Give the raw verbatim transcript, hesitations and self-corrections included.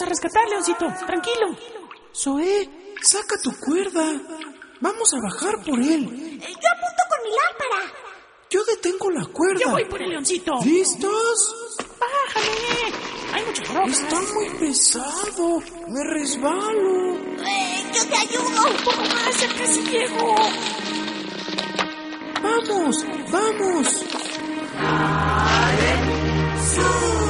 a rescatar, Leoncito. Tranquilo. Zoé, saca tu cuerda. Vamos a bajar por él. Yo apunto con mi lámpara. Yo detengo la cuerda. Yo voy por el Leoncito. ¿Listos? Bájale. Hay mucha ropa. Está muy pesado. Me resbalo. Eh, yo te ayudo. Un poco más, ya casi llego. Vamos, vamos. ¡Sube!